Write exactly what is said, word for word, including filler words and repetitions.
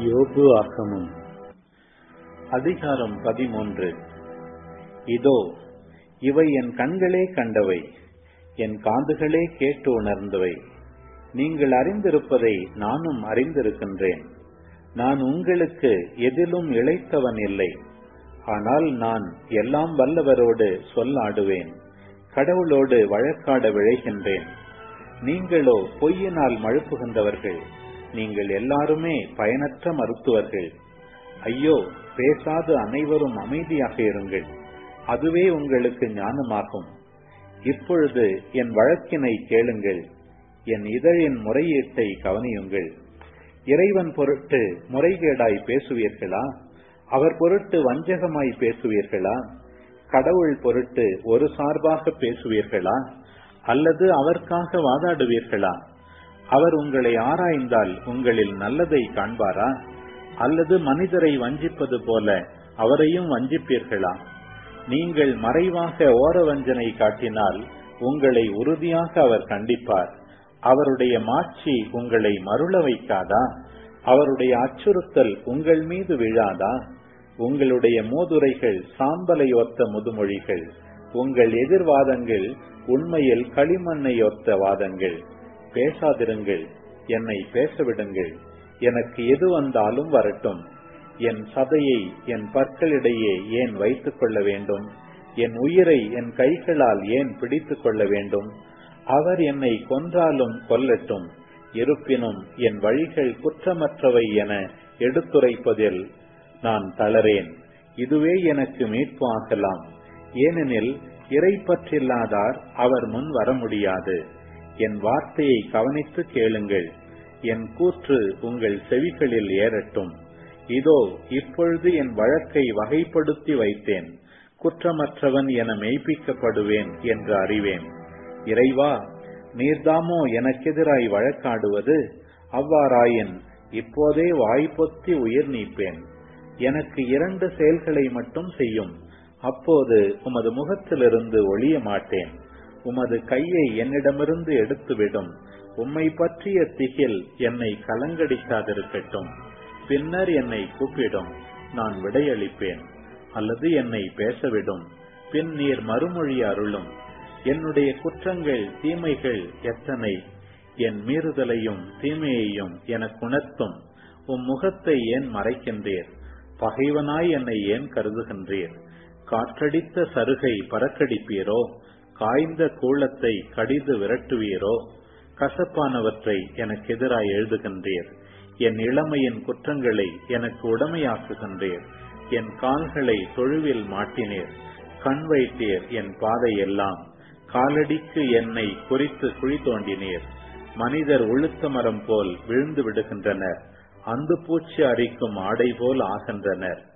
யோபு ஆகமம் அதிகாரம் பதிமூன்று. இதோ இவை என் கண்களே கண்டவை, என் காதுகளே கேட்டு உணர்ந்தவை. நீங்கள் அறிந்திருப்பதை நானும் அறிந்திருக்கின்றேன். நான் உங்களுக்கு எதிலும் இளைத்தவன் இல்லை. ஆனால் நான் எல்லாம் வல்லவரோடு சொல்லாடுவேன், கடவுளோடு வழக்காட விழைகின்றேன். நீங்களோ பொய்யினால் மழுப்புகின்றவர்கள். நீங்கள் எல்லாருமே பயனற்ற மருத்துவர்கள். ஐயோ, பேசாத அனைவரும் அமைதியாக இருங்கள், அதுவே உங்களுக்கு ஞானமாகும். இப்பொழுது என் வழக்கினை கேளுங்கள், என் இதழின் முறையீட்டை கவனியுங்கள். இறைவன் பொருட்டு முறைகேடாய் பேசுவீர்களா? அவர் பொருட்டு வஞ்சகமாய் பேசுவீர்களா? கடவுள் பொருட்டு ஒரு சார்பாக பேசுவீர்களா? அல்லது அவருக்காக வாதாடுவீர்களா? அவர் உங்களை ஆராய்ந்தால் உங்களில் நல்லதை காண்பாரா? அல்லது மனிதரை வஞ்சிப்பது போல அவரையும் வஞ்சிப்பீர்களா? நீங்கள் மறைவாக ஓர வஞ்சனை காட்டினால் உங்களை உறுதியாக அவர் கண்டிப்பார். அவருடைய மாட்சி உங்களை மருள வைக்காதா? அவருடைய அச்சுறுத்தல் உங்கள் மீது விழாதா? உங்களுடைய மூதுரைகள் சாம்பலை ஒத்த முதுமொழிகள், உங்கள் எதிர்வாதங்கள் உண்மையில் களிமண்ணை ஒத்த வாதங்கள். பேசாதிருங்கள், என்னை பேசவிடுங்கள். எனக்கு எது வந்தாலும் வரட்டும். என் சதையை என் பற்களிடையே ஏன் வைத்துக் கொள்ள வேண்டும்? என் உயிரை என் கைகளால் ஏன் பிடித்துக் கொள்ள வேண்டும்? அவர் என்னை கொன்றாலும் கொல்லட்டும். இருப்பினும் என் வழிகள் குற்றமற்றவை என எடுத்துரைப்பதில் நான் தளரேன். இதுவே எனக்கு மீட்பு ஆகலாம். ஏனெனில் இறைப்பற்றில்லாதார் அவர் முன் வர முடியாது. என் வார்த்தையை கவனித்து கேளுங்கள், என் கூற்று உங்கள் செவிகளில் ஏறட்டும். இதோ இப்பொழுது என் வழக்கை வகைப்படுத்தி வைத்தேன். குற்றமற்றவன் என மெய்ப்பிக்கப்படுவேன் என்று அறிவேன். இறைவா, நீர்தாமோ எனக்கெதிராய் வழக்காடுவது? அவ்வாறாயின் இப்போதே வாய்ப்பொத்தி உயிர் நீப்பேன். எனக்கு இரண்டு செயல்களை மட்டும் செய்யும், அப்போது உமது முகத்திலிருந்து ஒளிய மாட்டேன். உமது கையை என்னிடமிருந்து எடுத்துவிடும். உம்மை பற்றிய திகில் என்னை கலங்கடிக்காதிருக்கட்டும். பின்னர் என்னை கூப்பிடும், நான் விடையளிப்பேன். அல்லது என்னை பேசவிடும், பின் நீர் மறுமொழி அருளும். என்னுடைய குற்றங்கள் தீமைகள் எத்தனை! என் மீறுதலையும் தீமையையும் எனக்கு உணர்த்தும். உம் முகத்தை ஏன் மறைக்கின்றீர்? பகைவனாய் என்னை ஏன் கருதுகின்றீர்? காற்றடித்த சருகை பறக்கடிப்பீரோ? காய்ந்த கூளத்தை கடிது விரட்டுவீரோ? கசப்பானவற்றை எனக்கு எதிராய் எழுதுகின்றீர். என் இளமையின் குற்றங்களை எனக்கு உடமையாக்குகின்றீர். என் கால்களை தொழுவில் மாட்டினீர். கண் வைத்தீர் என் பாதை எல்லாம். காலடிக்கு என்னை குறித்து குழி தோண்டினீர். மனிதர் உளுத்த மரம் போல் விழுந்து விடுகின்றனர். அந்து பூச்சி அரிக்கும் ஆடை போல் ஆகின்றனர்.